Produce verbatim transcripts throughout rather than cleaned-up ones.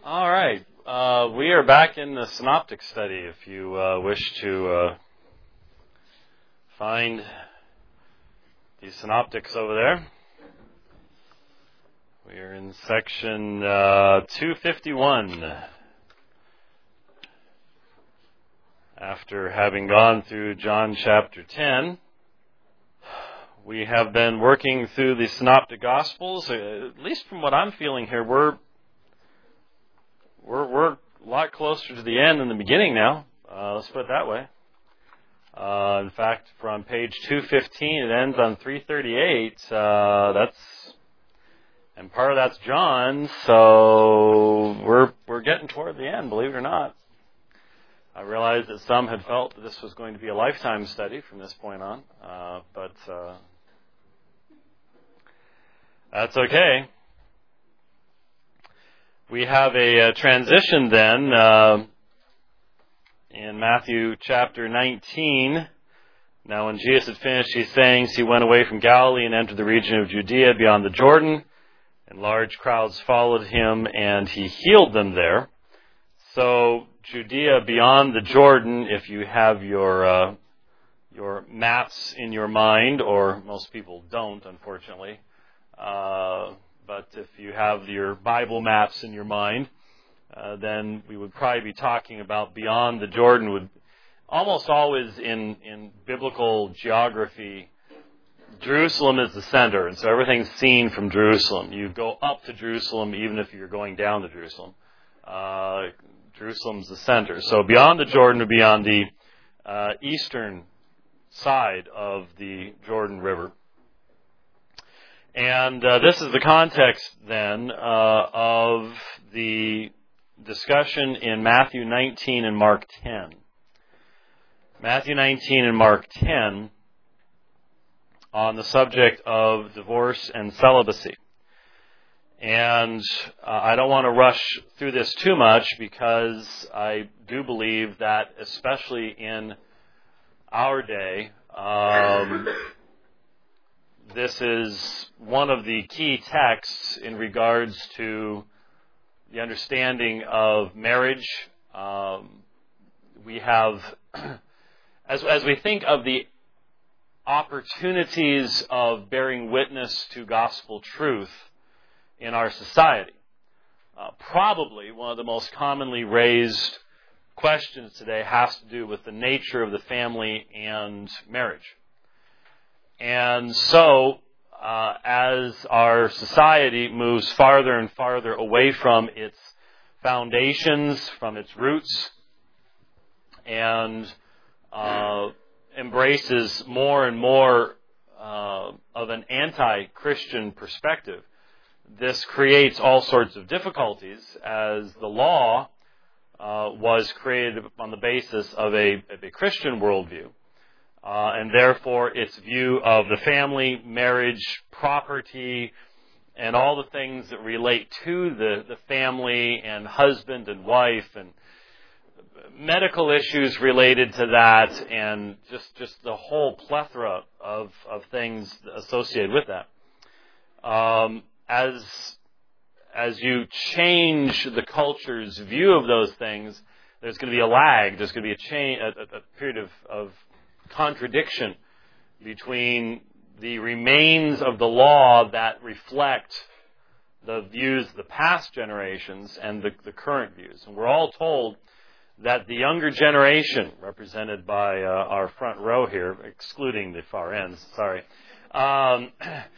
All right. Uh, we are back in the synoptic study. If you uh, wish to uh, find the synoptics over there, we are in section uh, two fifty-one. After having gone through John chapter ten, we have been working through the synoptic gospels. Uh, at least from what I'm feeling here, we're We're, we're a lot closer to the end than the beginning now. Uh, let's put it that way. Uh, in fact, from page two fifteen, it ends on three thirty-eight. Uh, that's, and part of that's John, so we're we're getting toward the end, believe it or not. I realized that some had felt that this was going to be a lifetime study from this point on, uh, but uh, that's okay. We have a, a transition then uh, in Matthew chapter nineteen. Now when Jesus had finished these sayings, he went away from Galilee and entered the region of Judea beyond the Jordan, and large crowds followed him, and he healed them there. So Judea beyond the Jordan, if you have your uh, your maps in your mind, or most people don't, unfortunately, uh But if you have your Bible maps in your mind, uh, then we would probably be talking about beyond the Jordan. Would almost always in, in biblical geography, Jerusalem is the center, and so everything's seen from Jerusalem. You go up to Jerusalem even if you're going down to Jerusalem. Uh, Jerusalem's the center. So beyond the Jordan would be on the uh, eastern side of the Jordan River. And uh, this is the context, then, uh, of the discussion in Matthew nineteen and Mark ten. Matthew nineteen and Mark ten on the subject of divorce and celibacy. And uh, I don't want to rush through this too much because I do believe that, especially in our day, um, this is one of the key texts in regards to the understanding of marriage. Um, we have, as, as we think of the opportunities of bearing witness to gospel truth in our society, uh, probably one of the most commonly raised questions today has to do with the nature of the family and marriage. And so, uh, as our society moves farther and farther away from its foundations, from its roots, and uh, embraces more and more uh, of an anti-Christian perspective, this creates all sorts of difficulties, as the law uh, was created on the basis of a, of a Christian worldview. Uh, and therefore, its view of the family, marriage, property, and all the things that relate to the, the family and husband and wife, and medical issues related to that, and just, just the whole plethora of, of things associated with that. Um, as, as you change the culture's view of those things, there's going to be a lag. There's going to be a, change, a, a, a period of, of contradiction between the remains of the law that reflect the views of the past generations and the, the current views. And we're all told that the younger generation, represented by uh, our front row here, excluding the far ends, sorry. Um,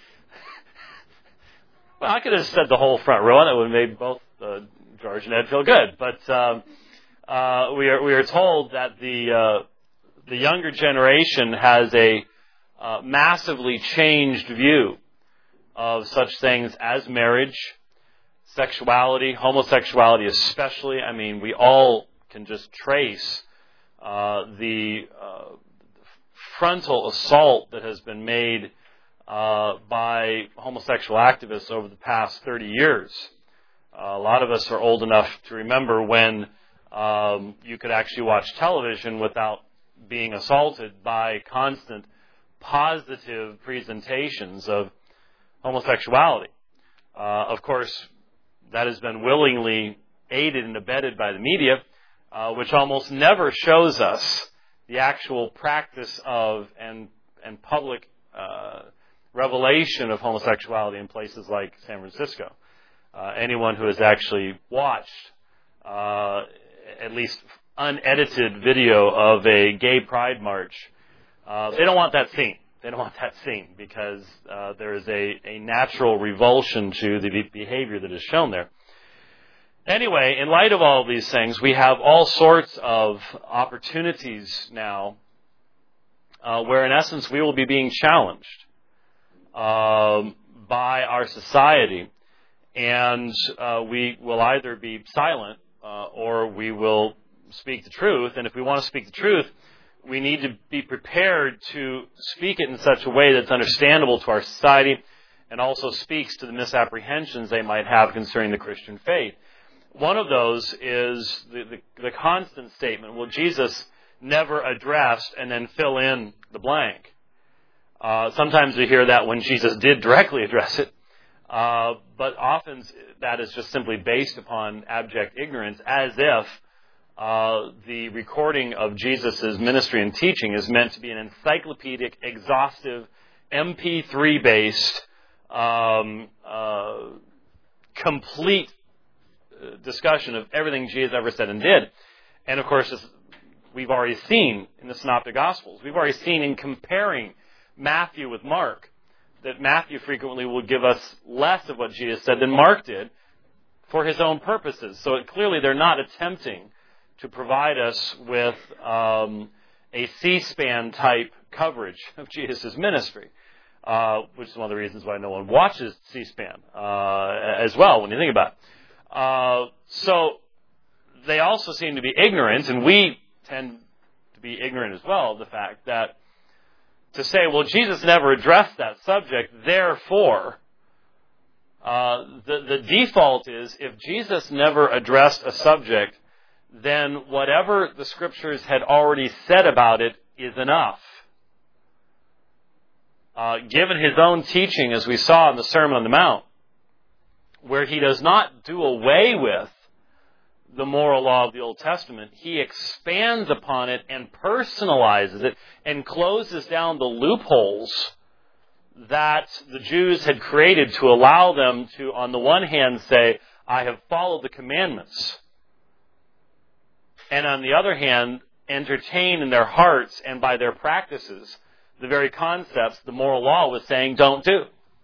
well, I could have said the whole front row, and that would have made both uh, George and Ed feel good. But um, uh, we are we are told that the uh, The younger generation has a uh, massively changed view of such things as marriage, sexuality, homosexuality especially. I mean, we all can just trace uh, the uh, frontal assault that has been made uh, by homosexual activists over the past thirty years. Uh, a lot of us are old enough to remember when um, you could actually watch television without being assaulted by constant positive presentations of homosexuality. Uh, of course, that has been willingly aided and abetted by the media, uh, which almost never shows us the actual practice of and and public uh, revelation of homosexuality in places like San Francisco. Uh, anyone who has actually watched uh, at least unedited video of a gay pride march, uh, they don't want that seen. They don't want that seen because uh, there is a, a natural revulsion to the behavior that is shown there. Anyway, in light of all of these things, we have all sorts of opportunities now uh, where, in essence, we will be being challenged um, by our society, and uh, we will either be silent uh, or we will speak the truth. And if we want to speak the truth, we need to be prepared to speak it in such a way that's understandable to our society and also speaks to the misapprehensions they might have concerning the Christian faith. One of those is the, the, the constant statement, well, Jesus never addressed, and then fill in the blank. Uh, sometimes we hear that when Jesus did directly address it, uh, but often that is just simply based upon abject ignorance, as if uh, the recording of Jesus' ministry and teaching is meant to be an encyclopedic, exhaustive, M P three based, um, uh, complete discussion of everything Jesus ever said and did. And of course, as we've already seen in the Synoptic Gospels, we've already seen in comparing Matthew with Mark, that Matthew frequently will give us less of what Jesus said than Mark did for his own purposes. So it, clearly they're not attempting to provide us with um, a C-SPAN type coverage of Jesus' ministry, uh, which is one of the reasons why no one watches C-SPAN uh, as well, when you think about it. Uh, so they also seem to be ignorant, and we tend to be ignorant as well, of the fact that to say, well, Jesus never addressed that subject, therefore, uh, the, the default is if Jesus never addressed a subject, then whatever the Scriptures had already said about it is enough. Uh, given his own teaching, as we saw in the Sermon on the Mount, where he does not do away with the moral law of the Old Testament, he expands upon it and personalizes it and closes down the loopholes that the Jews had created to allow them to, on the one hand, say, I have followed the commandments, and on the other hand, entertain in their hearts and by their practices the very concepts the moral law was saying don't do.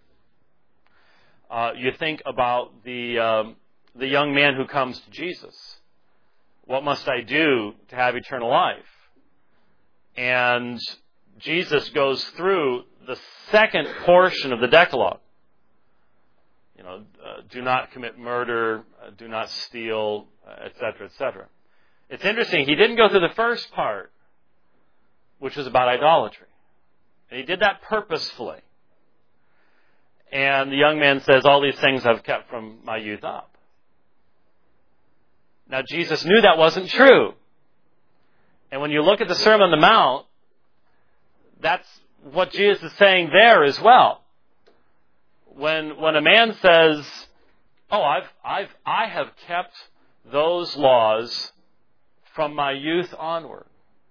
Uh, you think about the um, the young man who comes to Jesus. What must I do to have eternal life? And Jesus goes through the second portion of the Decalogue. You know, uh, do not commit murder, uh, do not steal, uh, et cetera, et cetera. It's interesting, he didn't go through the first part, which was about idolatry. And he did that purposefully. And the young man says, all these things I've kept from my youth up. Now, Jesus knew that wasn't true. And when you look at the Sermon on the Mount, that's what Jesus is saying there as well. When when a man says, oh, I've I've I have kept those laws from my youth onward,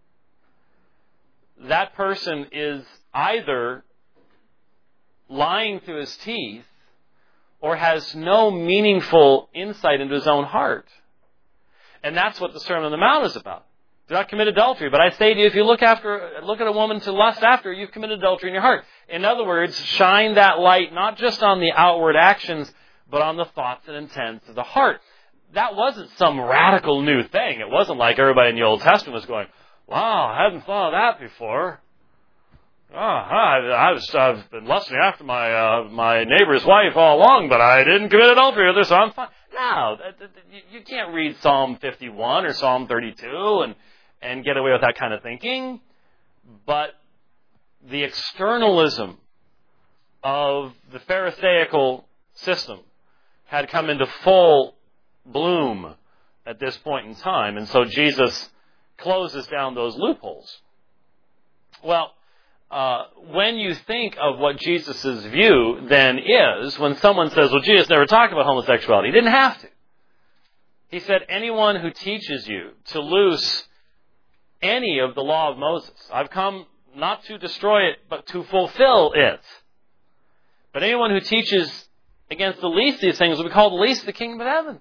that person is either lying through his teeth or has no meaningful insight into his own heart. And that's what the Sermon on the Mount is about. Do not commit adultery. But I say to you, if you look after, look at a woman to lust after, you've committed adultery in your heart. In other words, shine that light not just on the outward actions, but on the thoughts and intents of the heart. That wasn't some radical new thing. It wasn't like everybody in the Old Testament was going, wow, I hadn't thought of that before. Oh, I, I was, I've been lusting after my uh, my neighbor's wife all along, but I didn't commit adultery with her, so I'm fine. No, you can't read Psalm fifty-one or Psalm thirty-two and, and get away with that kind of thinking. But the externalism of the Pharisaical system had come into full bloom at this point in time, and so Jesus closes down those loopholes. Well, Uh, when you think of what Jesus' view then is, when someone says, well, Jesus never talked about homosexuality, he didn't have to. He said, anyone who teaches you to loose any of the law of Moses, I've come not to destroy it, but to fulfill it. But anyone who teaches against the least of these things will be called the least of the kingdom of heaven.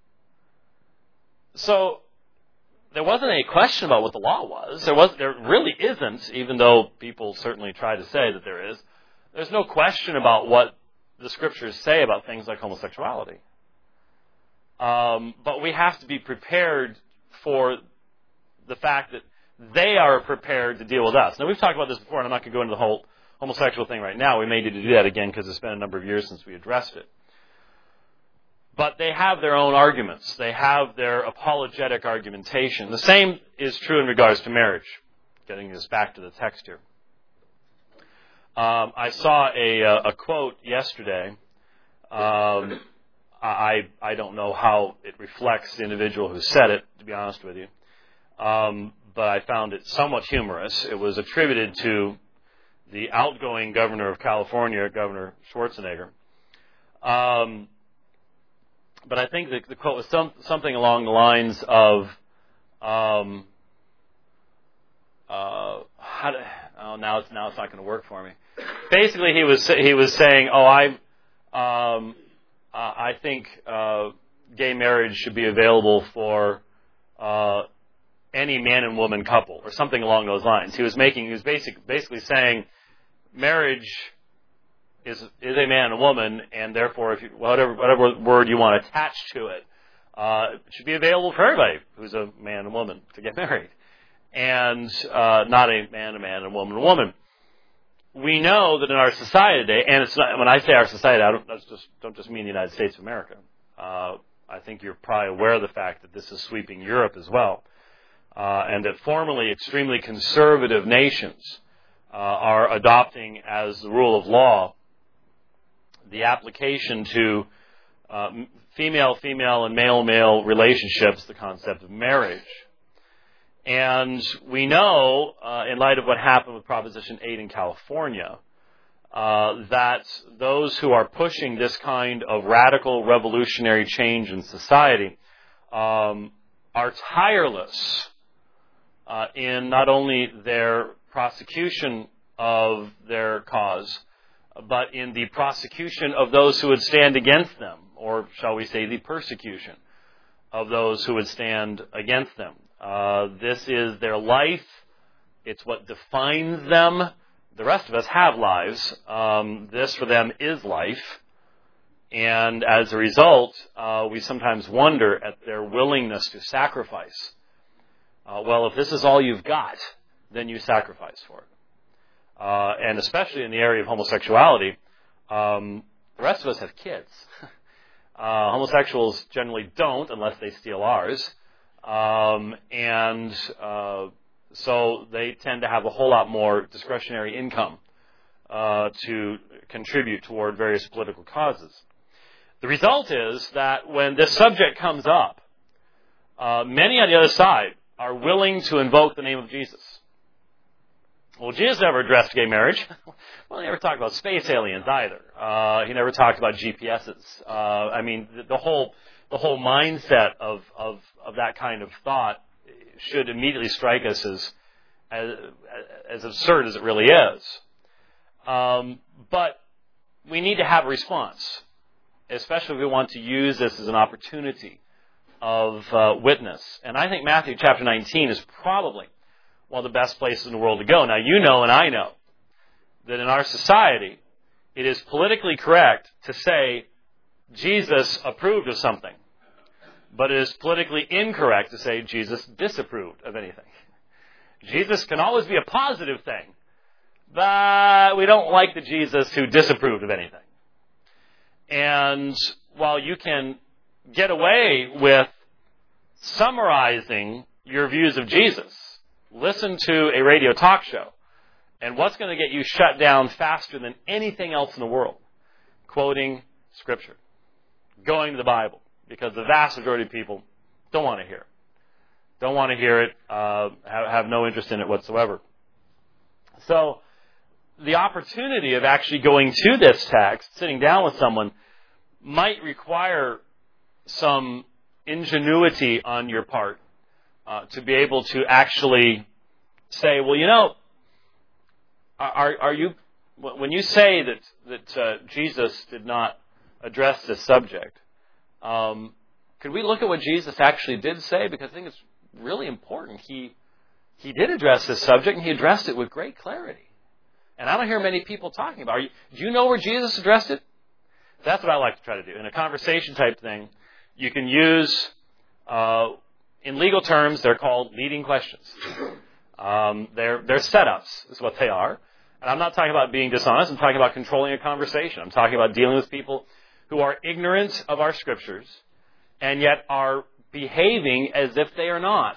So, there wasn't any question about what the law was. There was, there really isn't, even though people certainly try to say that there is. There's no question about what the Scriptures say about things like homosexuality. Um, but we have to be prepared for the fact that they are prepared to deal with us. Now, we've talked about this before, and I'm not going to go into the whole homosexual thing right now. We may need to do that again because it's been a number of years since we addressed it. But they have their own arguments. They have their apologetic argumentation. The same is true in regards to marriage. Getting this back to the text here. Um, I saw a, a quote yesterday. Um, I, I don't know how it reflects the individual who said it, to be honest with you. Um, but I found it somewhat humorous. It was attributed to the outgoing governor of California, Governor Schwarzenegger. Um, but I think the, the quote was some, something along the lines of, um, uh, how to, oh, now it's now it's not going to work for me. Basically, he was he was saying, "Oh, I, um, uh, I think uh, gay marriage should be available for uh, any man and woman couple," or something along those lines. He was making he was basic, basically saying, marriage is is a man and a woman, and therefore, if you, whatever whatever word you want attached to it, uh, it should be available for everybody who's a man and woman to get married, and uh, not a man, a man, and a woman, a woman. We know that in our society today, and it's not, when I say our society, I don't that's just don't just mean the United States of America. Uh, I think you're probably aware of the fact that this is sweeping Europe as well, uh, and that formerly extremely conservative nations uh, are adopting as the rule of law the application to uh, female-female and male-male relationships, the concept of marriage. And we know, uh, in light of what happened with Proposition eight in California, uh, that those who are pushing this kind of radical revolutionary change in society um, are tireless uh, in not only their prosecution of their cause, but in the prosecution of those who would stand against them, or shall we say the persecution of those who would stand against them. Uh, this is their life. It's what defines them. The rest of us have lives. Um, this for them is life. And as a result, uh, we sometimes wonder at their willingness to sacrifice. Uh, well, if this is all you've got, then you sacrifice for it. Uh, and especially in the area of homosexuality, um, the rest of us have kids. uh, homosexuals generally don't unless they steal ours. Um, and uh, so they tend to have a whole lot more discretionary income uh, to contribute toward various political causes. The result is that when this subject comes up, uh, many on the other side are willing to invoke the name of Jesus. Well, Jesus never addressed gay marriage. Well, he never talked about space aliens either. Uh, he never talked about G P S's. Uh, I mean, the, the whole the whole mindset of, of of that kind of thought should immediately strike us as as, as absurd as it really is. Um, but we need to have a response, especially if we want to use this as an opportunity of uh, witness. And I think Matthew chapter nineteen is probably one of the best places in the world to go. Now, you know and I know that in our society, it is politically correct to say Jesus approved of something, but it is politically incorrect to say Jesus disapproved of anything. Jesus can always be a positive thing, but we don't like the Jesus who disapproved of anything. And while you can get away with summarizing your views of Jesus, listen to a radio talk show, and what's going to get you shut down faster than anything else in the world? Quoting Scripture. Going to the Bible. Because the vast majority of people don't want to hear it. Don't want to hear it, uh, have, have no interest in it whatsoever. So, the opportunity of actually going to this text, sitting down with someone, might require some ingenuity on your part uh, to be able to actually say, well, you know, are, are you, when you say that, that uh, Jesus did not address this subject, um, could we look at what Jesus actually did say? Because I think it's really important. He, he did address this subject, and he addressed it with great clarity. And I don't hear many people talking about it. Are you, do you know where Jesus addressed it? That's what I like to try to do. In a conversation type thing, you can use, uh, in legal terms, they're called leading questions. Um, they're, they're setups, is what they are. And I'm not talking about being dishonest. I'm talking about controlling a conversation. I'm talking about dealing with people who are ignorant of our scriptures and yet are behaving as if they are not.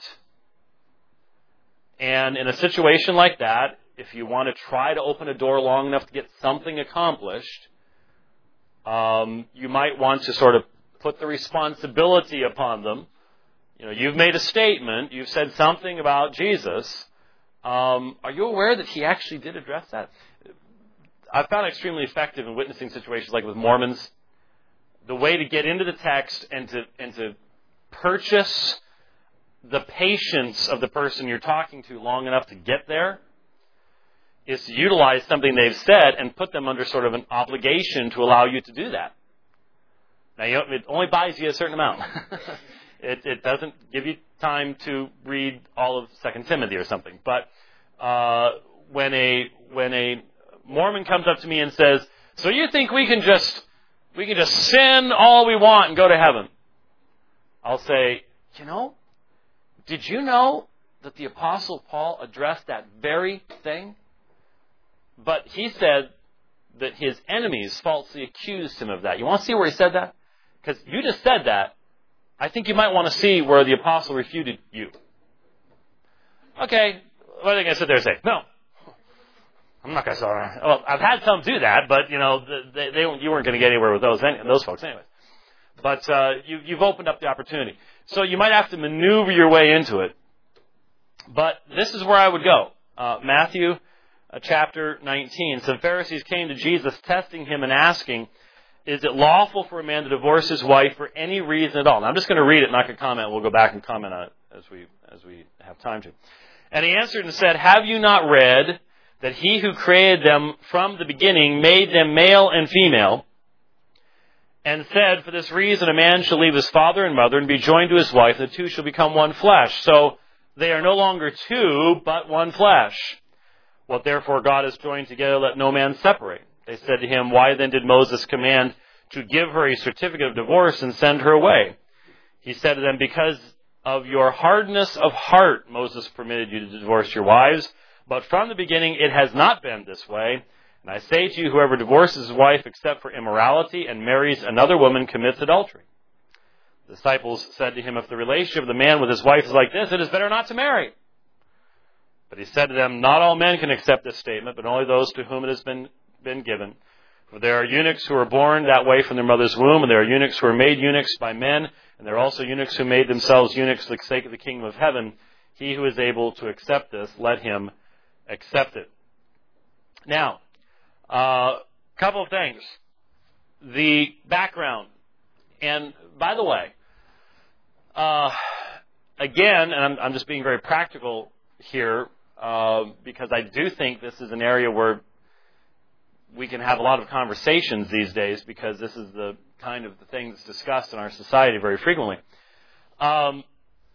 And in a situation like that, if you want to try to open a door long enough to get something accomplished, um, you might want to sort of put the responsibility upon them. You know, you've made a statement, you've said something about Jesus. Um, are you aware that he actually did address that? I've found it extremely effective in witnessing situations like with Mormons. The way to get into the text and to and to purchase the patience of the person you're talking to long enough to get there is to utilize something they've said and put them under sort of an obligation to allow you to do that. Now, you know, it only buys you a certain amount. it, it doesn't give you time to read all of Second Timothy or something. But uh, when a when a Mormon comes up to me and says, "So you think we can just we can just sin all we want and go to heaven?" I'll say, "You know, did you know that the Apostle Paul addressed that very thing? But he said that his enemies falsely accused him of that." You want to see where he said that? Because you just said that. I think you might want to see where the apostle refuted you. Okay, what are they going to sit there and say? No, I'm not going to say that. Well, I've had some do that, but you know, they, they you weren't going to get anywhere with those those folks anyway. But uh, you, you've opened up the opportunity, so you might have to maneuver your way into it. But this is where I would go. Uh, Matthew uh, chapter nineteen. Some Pharisees came to Jesus, testing him and asking, "Is it lawful for a man to divorce his wife for any reason at all?" Now, I'm just going to read it, not going to comment. We'll go back and comment on it as we as we have time to. And he answered and said, "Have you not read that he who created them from the beginning made them male and female, and said, for this reason a man shall leave his father and mother and be joined to his wife, and the two shall become one flesh. So they are no longer two, but one flesh. What therefore God has joined together, let no man separate." They said to him, "Why then did Moses command to give her a certificate of divorce and send her away?" He said to them, "Because of your hardness of heart, Moses permitted you to divorce your wives. But from the beginning it has not been this way. And I say to you, whoever divorces his wife except for immorality and marries another woman commits adultery." The disciples said to him, "If the relationship of the man with his wife is like this, it is better not to marry." But he said to them, "Not all men can accept this statement, but only those to whom it has been been given. For there are eunuchs who are born that way from their mother's womb, and there are eunuchs who are made eunuchs by men, and there are also eunuchs who made themselves eunuchs for the sake of the kingdom of heaven. He who is able to accept this, let him accept it." Now, a uh, couple of things. The background. And by the way, uh, again, and I'm, I'm just being very practical here, uh, because I do think this is an area where we can have a lot of conversations these days, because this is the kind of the thing that's discussed in our society very frequently. Um,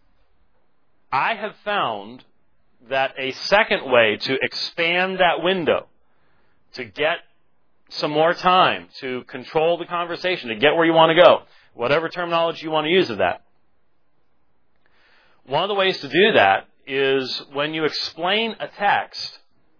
I have found that a second way to expand that window, to get some more time, to control the conversation, to get where you want to go, whatever terminology you want to use of that. One of the ways to do that is when you explain a text,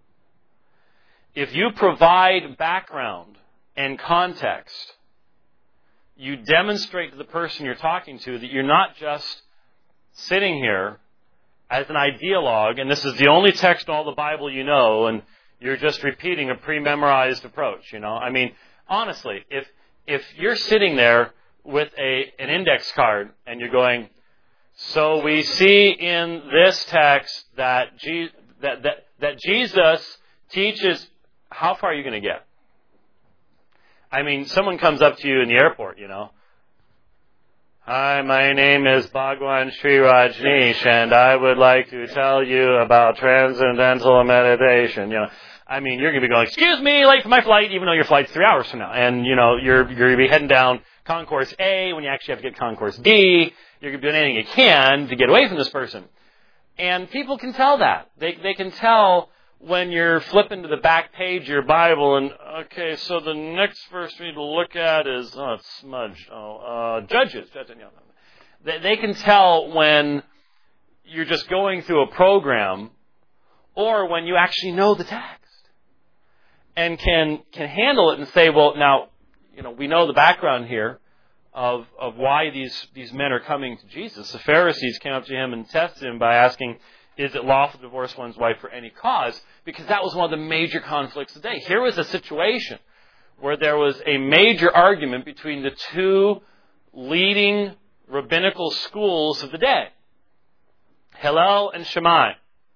if you provide background and context, you demonstrate to the person you're talking to that you're not just sitting here as an ideologue, and this is the only text in all the Bible you know, and you're just repeating a pre-memorized approach, you know. I mean, honestly, if if you're sitting there with a an index card and you're going, "So we see in this text that Je- that, that that Jesus teaches," how far are you going to get? I mean, someone comes up to you in the airport, you know. Hi, my name is Bhagwan Sri Rajneesh, and I would like to tell you about transcendental meditation. You know, I mean, you're going to be going, excuse me, late for my flight, even though your flight's three hours from now. And, you know, you're, you're going to be heading down Concourse A when you actually have to get Concourse D. You're going to be doing anything you can to get away from this person. And people can tell that. They, they can tell when you're flipping to the back page of your Bible and, okay, so the next verse we need to look at is, oh, it's smudged. Oh, uh, Judges. They, they can tell when you're just going through a program or when you actually know the text and can, can handle it and say, well, now, you know, we know the background here of, of why these, these men are coming to Jesus. The Pharisees came up to him and tested him by asking, is it lawful to divorce one's wife for any cause? Because that was one of the major conflicts of the day. Here was a situation where there was a major argument between the two leading rabbinical schools of the day, Hillel and Shammai.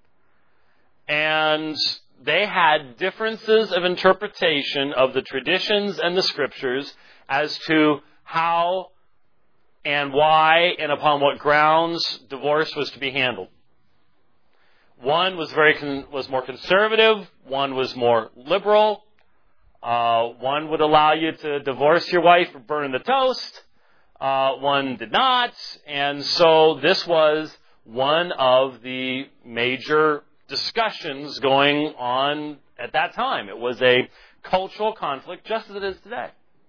And they had differences of interpretation of the traditions and the scriptures as to how and why and upon what grounds divorce was to be handled. One was very con- was more conservative. One was more liberal. Uh, one would allow you to divorce your wife for burning the toast. Uh, one did not. And so this was one of the major discussions going on at that time. It was a cultural conflict, just as it is today.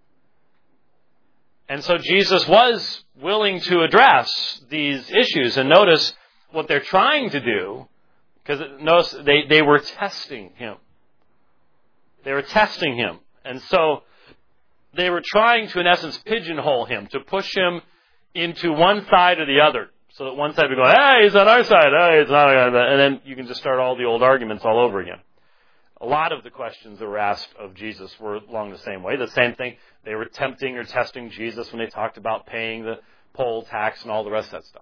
And so Jesus was willing to address these issues. And notice what they're trying to do. Because notice they, they were testing him. They were testing him. And so they were trying to, in essence, pigeonhole him, to push him into one side or the other. So that one side would go, hey, he's on our side. Hey, it's not on our. And then you can just start all the old arguments all over again. A lot of the questions that were asked of Jesus were along the same way. The same thing, they were tempting or testing Jesus when they talked about paying the poll tax and all the rest of that stuff.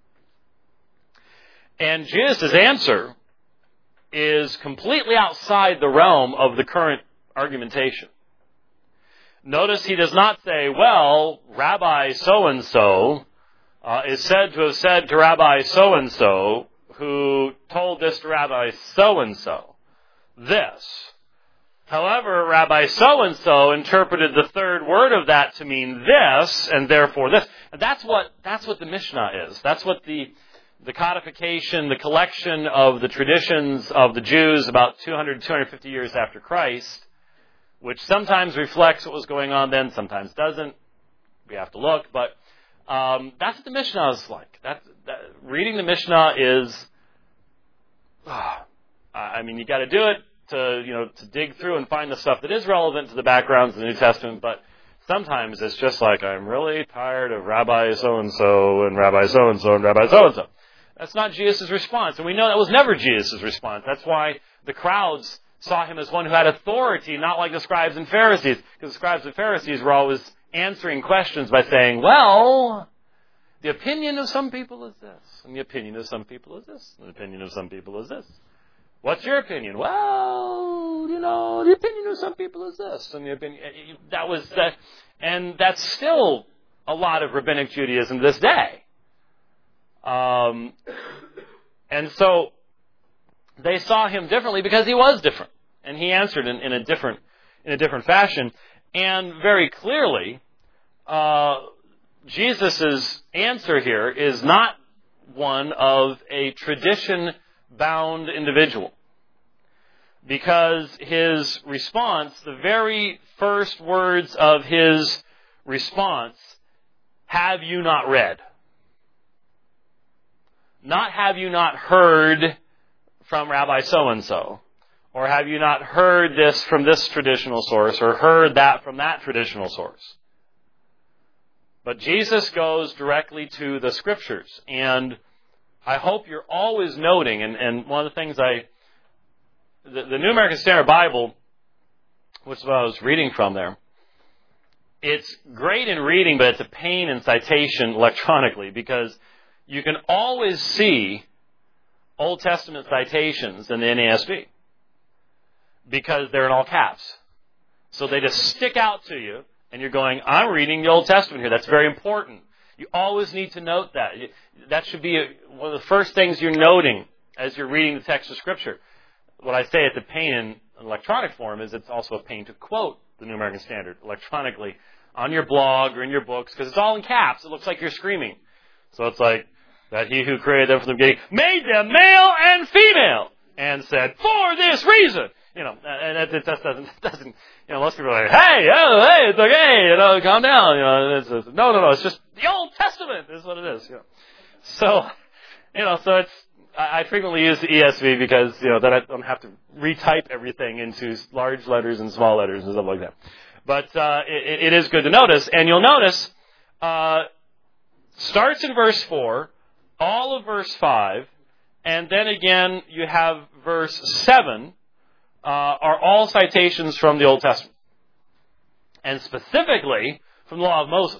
And Jesus' answer is completely outside the realm of the current argumentation. Notice he does not say, well, Rabbi so-and-so uh, is said to have said to Rabbi so-and-so who told this to Rabbi so-and-so this. However, Rabbi so-and-so interpreted the third word of that to mean this and therefore this. And that's what, that's what the Mishnah is. That's what the The codification, the collection of the traditions of the Jews about two hundred, two hundred fifty years after Christ, which sometimes reflects what was going on then, sometimes doesn't. We have to look, but um, that's what the Mishnah is like. That, that, reading the Mishnah is, uh, I mean, you got to do it to, you know, to dig through and find the stuff that is relevant to the backgrounds of the New Testament, but sometimes it's just like, I'm really tired of Rabbi so-and-so and Rabbi so-and-so and Rabbi so-and-so. That's not Jesus' response. And we know that was never Jesus' response. That's why the crowds saw him as one who had authority, not like the scribes and Pharisees. Because the scribes and Pharisees were always answering questions by saying, well, the opinion of some people is this. And the opinion of some people is this. And the opinion of some people is this. What's your opinion? Well, you know, the opinion of some people is this. And the opinion, that was that. And that's still a lot of rabbinic Judaism this day. Um, and so they saw him differently because he was different, and he answered in, in a different in a different fashion. And very clearly, uh, Jesus' answer here is not one of a tradition-bound individual, because his response, the very first words of his response, have you not read? Not have you not heard from Rabbi so-and-so, or have you not heard this from this traditional source, or heard that from that traditional source. But Jesus goes directly to the Scriptures, and I hope you're always noting, and, and one of the things I, the, the New American Standard Bible, which is what I was reading from there, it's great in reading, but it's a pain in citation electronically, because you can always see Old Testament citations in the N A S B because they're in all caps. So they just stick out to you, and you're going, I'm reading the Old Testament here. That's very important. You always need to note that. That should be a, one of the first things you're noting as you're reading the text of Scripture. What I say it's a pain in electronic form is it's also a pain to quote the New American Standard electronically on your blog or in your books, because it's all in caps. It looks like you're screaming. So it's like, that he who created them from the beginning made them male and female, and said, for this reason. You know, and it just doesn't, doesn't, you know, most people are like, hey, oh, hey, it's okay, you know, calm down. You know, it's, it's, no, no, no, it's just the Old Testament is what it is. You know. So, you know, so it's, I frequently use the E S V because, you know, then I don't have to retype everything into large letters and small letters and stuff like that. But uh, it, it is good to notice. And you'll notice, uh, starts in verse four, all of verse five, and then again you have verse seven, uh, are all citations from the Old Testament. And specifically from the Law of Moses.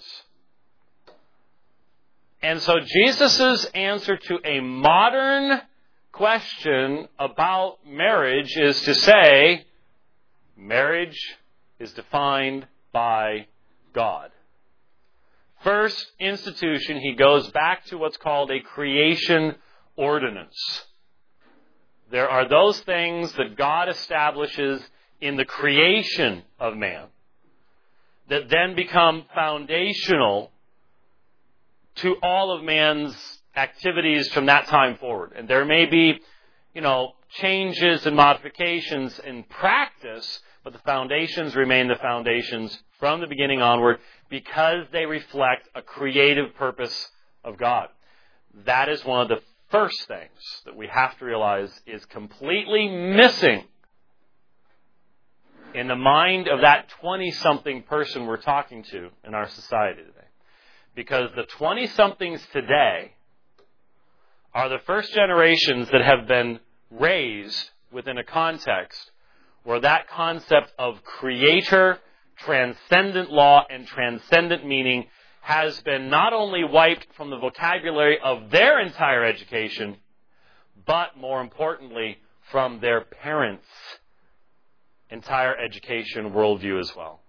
And so Jesus' answer to a modern question about marriage is to say, marriage is defined by God. First institution, he goes back to what's called a creation ordinance. There are those things that God establishes in the creation of man that then become foundational to all of man's activities from that time forward. And there may be, you know, changes and modifications in practice, but the foundations remain the foundations from the beginning onward because they reflect a creative purpose of God. That is one of the first things that we have to realize is completely missing in the mind of that twenty-something person we're talking to in our society today. Because the twenty-somethings today are the first generations that have been raised within a context where that concept of creator, transcendent law, and transcendent meaning has been not only wiped from the vocabulary of their entire education, but more importantly, from their parents' entire education worldview as well.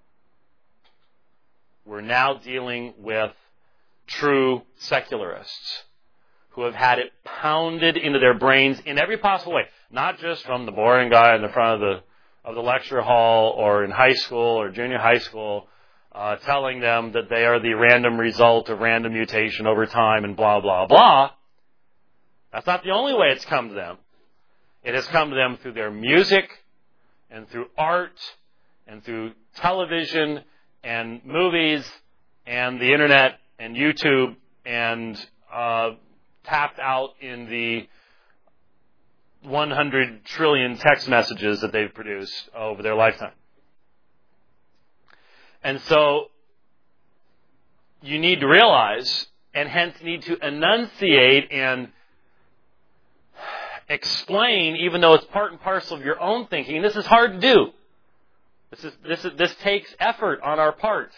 We're now dealing with true secularists who have had it pounded into their brains in every possible way, not just from the boring guy in the front of the of the lecture hall or in high school or junior high school uh, telling them that they are the random result of random mutation over time and blah, blah, blah. That's not the only way it's come to them. It has come to them through their music and through art and through television and movies and the internet and YouTube, and uh, tapped out in the one hundred trillion text messages that they've produced over their lifetime. And so you need to realize, and hence need to enunciate and explain, even though it's part and parcel of your own thinking, and this is hard to do. This is this is, this takes effort on our part.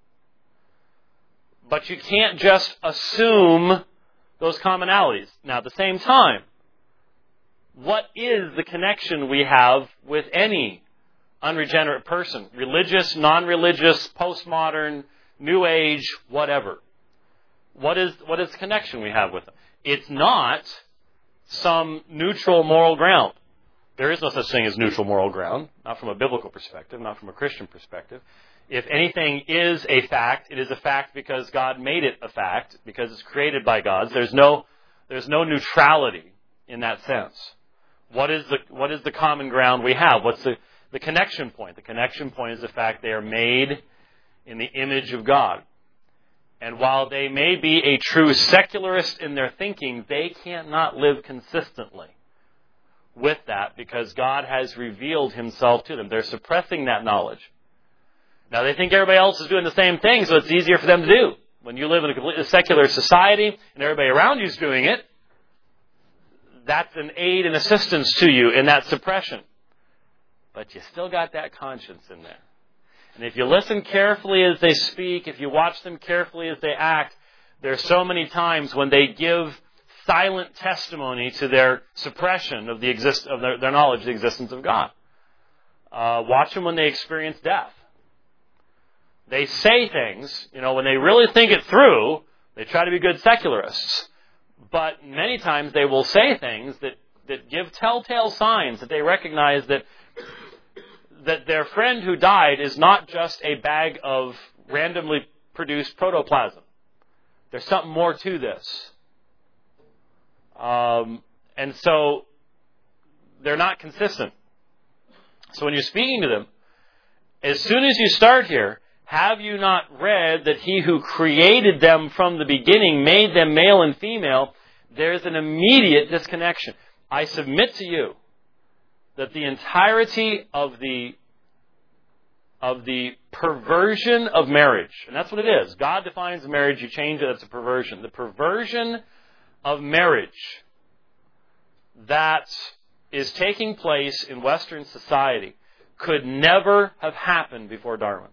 But you can't just assume those commonalities. Now, at the same time, what is the connection we have with any unregenerate person? Religious, non-religious, postmodern, New Age, whatever. What is, what is the connection we have with them? It's not some neutral moral ground. There is no such thing as neutral moral ground, not from a biblical perspective, not from a Christian perspective. If anything is a fact, it is a fact because God made it a fact, because it's created by God. There's no, there's no neutrality in that sense. What is the, what is the common ground we have? What's the, the connection point? The connection point is the fact they are made in the image of God. And while they may be a true secularist in their thinking, they cannot live consistently with that because God has revealed himself to them. They're suppressing that knowledge. Now, they think everybody else is doing the same thing, so it's easier for them to do. When you live in a completely secular society and everybody around you is doing it, that's an aid and assistance to you in that suppression. But you still got that conscience in there. And if you listen carefully as they speak, if you watch them carefully as they act, there are so many times when they give silent testimony to their suppression of the exist of their, their knowledge of the existence of God. Uh, watch them when they experience death. They say things, you know, when they really think it through, They try to be good secularists. But many times they will say things that, that give telltale signs that they recognize that, that their friend who died is not just a bag of randomly produced protoplasm. There's something more to this. Um, and so they're not consistent. So when you're speaking to them, as soon as you start here, have you not read that he who created them from the beginning made them male and female? There's an immediate disconnection. I submit to you that the entirety of the of the perversion of marriage, and that's what it is. God defines marriage, you change it, that's a perversion. The perversion of marriage that is taking place in Western society could never have happened before Darwin.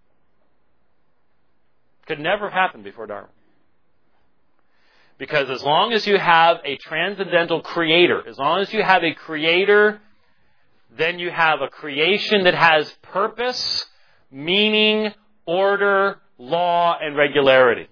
Could never have happened before Darwin. Because as long as you have a transcendental creator, as long as you have a creator, then you have a creation that has purpose, meaning, order, law, and regularity.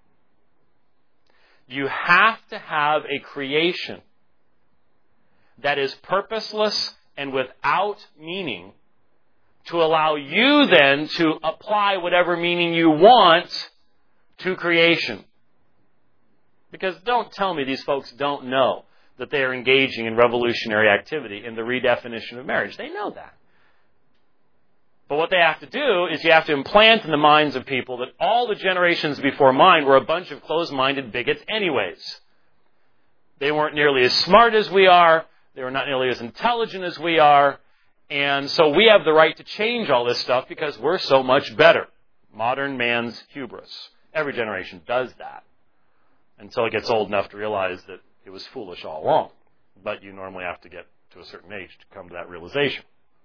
You have to have a creation that is purposeless and without meaning to allow you then to apply whatever meaning you want to creation. Because don't tell me these folks don't know that they are engaging in revolutionary activity in the redefinition of marriage. They know that. But what they have to do is you have to implant in the minds of people that all the generations before mine were a bunch of closed-minded bigots anyways. They weren't nearly as smart as we are. They were not nearly as intelligent as we are. And so we have the right to change all this stuff because we're so much better. Modern man's hubris. Every generation does that until it gets old enough to realize that it was foolish all along. But you normally have to get to a certain age to come to that realization.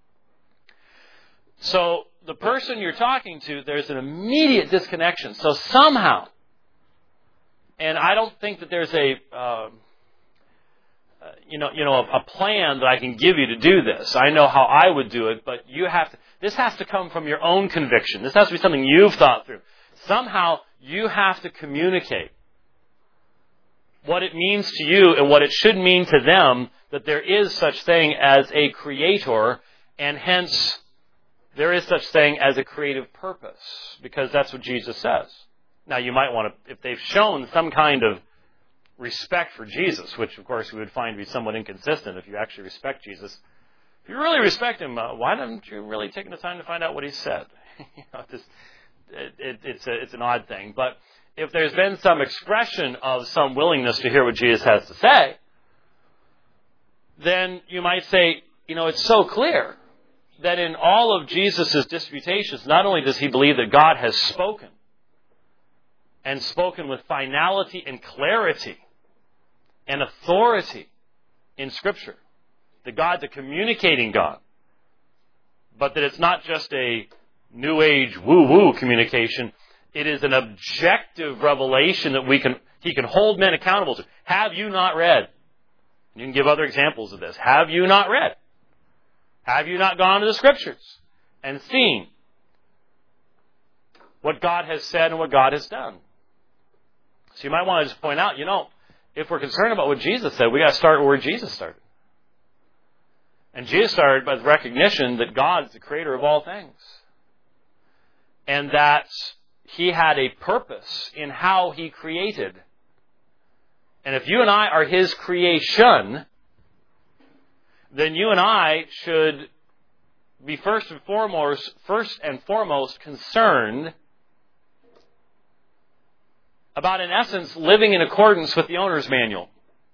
So the person you're talking to, there's an immediate disconnection. So somehow, and I don't think that there's a, uh, you know, you know, a, a plan that I can give you to do this. I know how I would do it, but you have to. This has to come from your own conviction. This has to be something you've thought through. Somehow you have to communicate what it means to you and what it should mean to them that there is such thing as a creator, and hence there is such thing as a creative purpose, because that's what Jesus says. Now, you might want to, if they've shown some kind of respect for Jesus, which, of course, we would find to be somewhat inconsistent if you actually respect Jesus. If you really respect him, uh, why don't you really take the time to find out what he said? you know, just, it, it, it's, a, it's an odd thing. But if there's been some expression of some willingness to hear what Jesus has to say, then you might say, you know, it's so clear that in all of Jesus' disputations, not only does he believe that God has spoken, and spoken with finality and clarity and authority in Scripture, that God's a communicating God, but that it's not just a New Age woo-woo communication. It is an objective revelation that we can he can hold men accountable to. Have you not read? You can give other examples of this. Have you not read? Have you not gone to the Scriptures and seen what God has said and what God has done? So you might want to just point out, you know, if we're concerned about what Jesus said, we got to start where Jesus started. And Jesus started by the recognition that God is the creator of all things. And that he had a purpose in how he created. And if you and I are his creation, then you and I should be first and foremost, first and foremost concerned about, in essence, living in accordance with the owner's manual.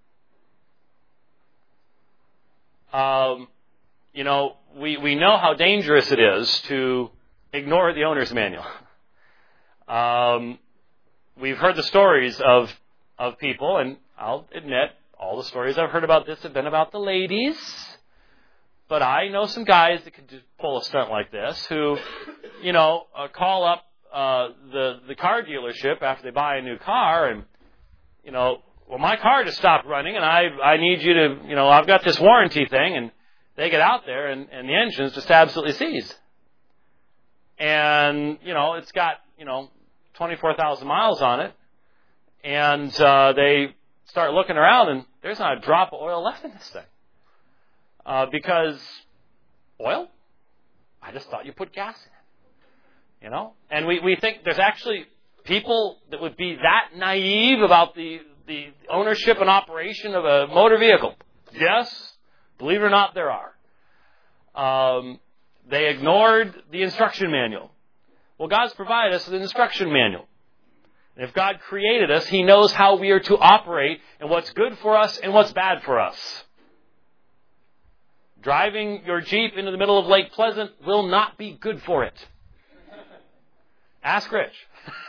Um, you know, we, we know how dangerous it is to ignore the owner's manual. Um, we've heard the stories of of people, and I'll admit, all the stories I've heard about this have been about the ladies. But I know some guys that could just pull a stunt like this who, you know, uh, call up uh, the the car dealership after they buy a new car and, you know, well, my car just stopped running and I I need you to, you know, I've got this warranty thing, and they get out there and, and the engine's just absolutely seized. And, you know, it's got, you know, twenty-four thousand miles on it. And uh, they start looking around, and there's not a drop of oil left in this thing. Uh, because oil? I just thought you put gas in it. You know? And we, we think there's actually people that would be that naive about the, the ownership and operation of a motor vehicle. Yes, believe it or not, there are. Um, they ignored the instruction manual. Well, God's provided us with an instruction manual. And if God created us, He knows how we are to operate and what's good for us and what's bad for us. Driving your Jeep into the middle of Lake Pleasant will not be good for it. Ask Rich.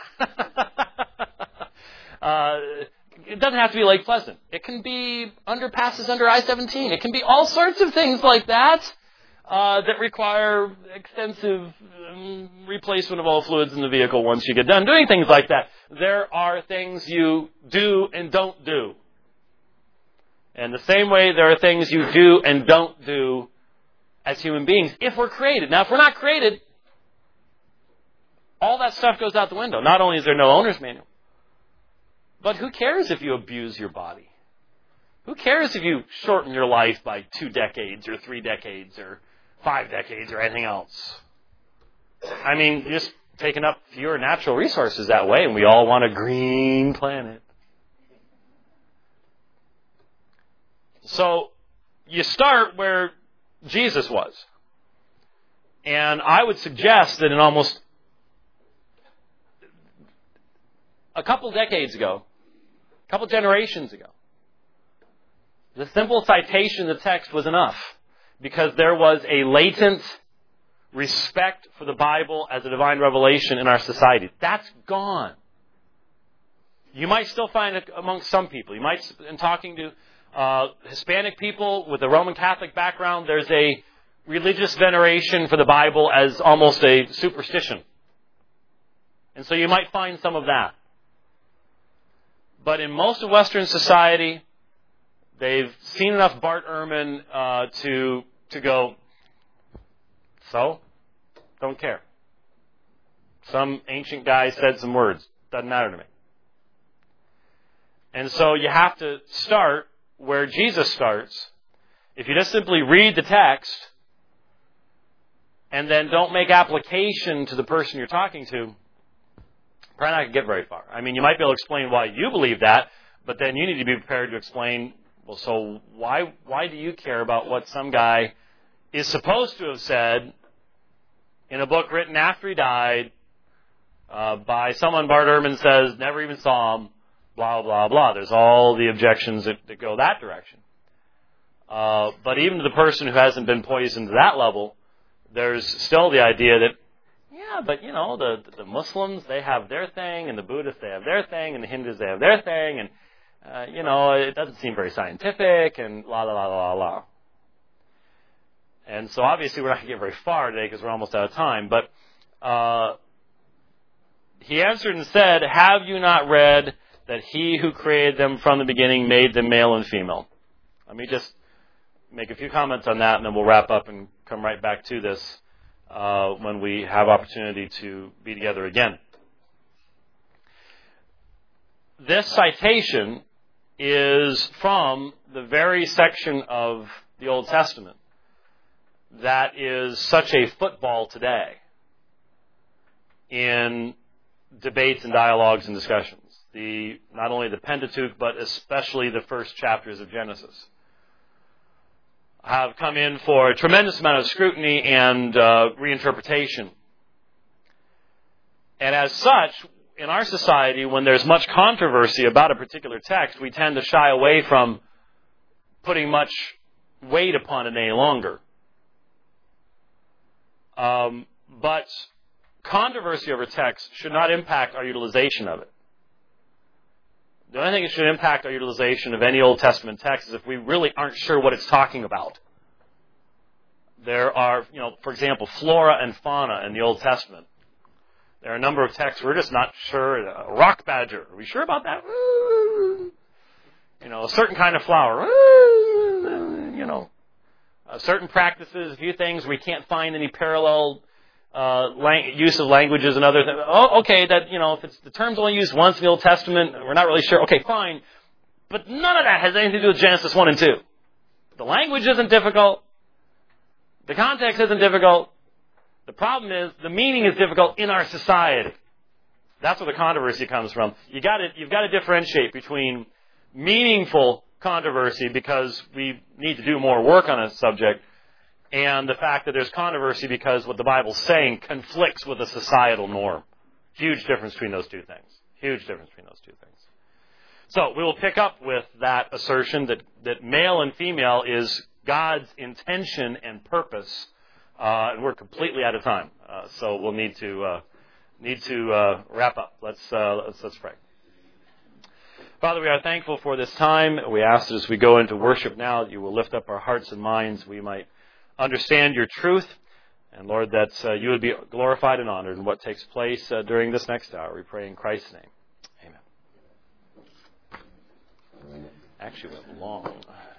uh, it doesn't have to be Lake Pleasant. It can be underpasses under I seventeen. It can be all sorts of things like that uh, that require extensive um, replacement of all fluids in the vehicle once you get done doing things like that. There are things you do and don't do. And the same way there are things you do and don't do as human beings if we're created. Now, if we're not created, all that stuff goes out the window. Not only is there no owner's manual, but who cares if you abuse your body? Who cares if you shorten your life by two decades or three decades or five decades or anything else? I mean, you're just taking up fewer natural resources that way, and we all want a green planet. So you start where Jesus was. And I would suggest that in almost a couple decades ago, a couple generations ago, the simple citation of the text was enough, because there was a latent respect for the Bible as a divine revelation in our society. That's gone. You might still find it amongst some people. You might, in talking to uh, Hispanic people with a Roman Catholic background, there's a religious veneration for the Bible as almost a superstition. And so you might find some of that. But in most of Western society, they've seen enough Bart Ehrman uh, to to go, so, don't care. Some ancient guy said some words. Doesn't matter to me. And so you have to start where Jesus starts. If you just simply read the text and then don't make application to the person you're talking to, probably not going to get very far. I mean, you might be able to explain why you believe that, but then you need to be prepared to explain, well, so why why do you care about what some guy is supposed to have said in a book written after he died uh, by someone Bart Ehrman says never even saw him, blah, blah, blah. There's all the objections that, that go that direction. Uh, but even to the person who hasn't been poisoned to that level, there's still the idea that, yeah, but, you know, the, the Muslims, they have their thing, and the Buddhists, they have their thing, and the Hindus, they have their thing, and, uh, you know, it doesn't seem very scientific, and la, la, la, la, la. And so obviously we're not going to get very far today because we're almost out of time, but uh, he answered and said, have you not read that he who created them from the beginning made them male and female? Let me just make a few comments on that, and then we'll wrap up and come right back to this uh, when we have opportunity to be together again. This citation is from the very section of the Old Testament that is such a football today in debates and dialogues and discussions. The, not only the Pentateuch, but especially the first chapters of Genesis have come in for a tremendous amount of scrutiny and uh, reinterpretation. And as such, in our society, when there's much controversy about a particular text, we tend to shy away from putting much weight upon it any longer. Um, but controversy over text should not impact our utilization of it. The only thing that should impact our utilization of any Old Testament text is if we really aren't sure what it's talking about. There are, you know, for example, flora and fauna in the Old Testament. There are a number of texts we're just not sure. A rock badger, are we sure about that? You know, a certain kind of flower. You know, uh, certain practices, a few things we can't find any parallel uh, lang- use of languages and other things. Oh, okay, that, you know, if it's the term's only used once in the Old Testament, we're not really sure. Okay, fine. But none of that has anything to do with Genesis one and two. The language isn't difficult. The context isn't difficult. The problem is the meaning is difficult in our society. That's where the controversy comes from. You got to, you've got to differentiate between meaningful controversy because we need to do more work on a subject and the fact that there's controversy because what the Bible's saying conflicts with a societal norm. Huge difference between those two things. Huge difference between those two things. So we will pick up with that assertion that, that male and female is God's intention and purpose. Uh, and we're completely out of time. Uh, so we'll need to uh, need to uh, wrap up. Let's, uh, let's let's pray. Father, we are thankful for this time. We ask that as we go into worship now, that you will lift up our hearts and minds. We might understand your truth. And Lord, that uh, you would be glorified and honored in what takes place uh, during this next hour. We pray in Christ's name. Amen. Actually went long.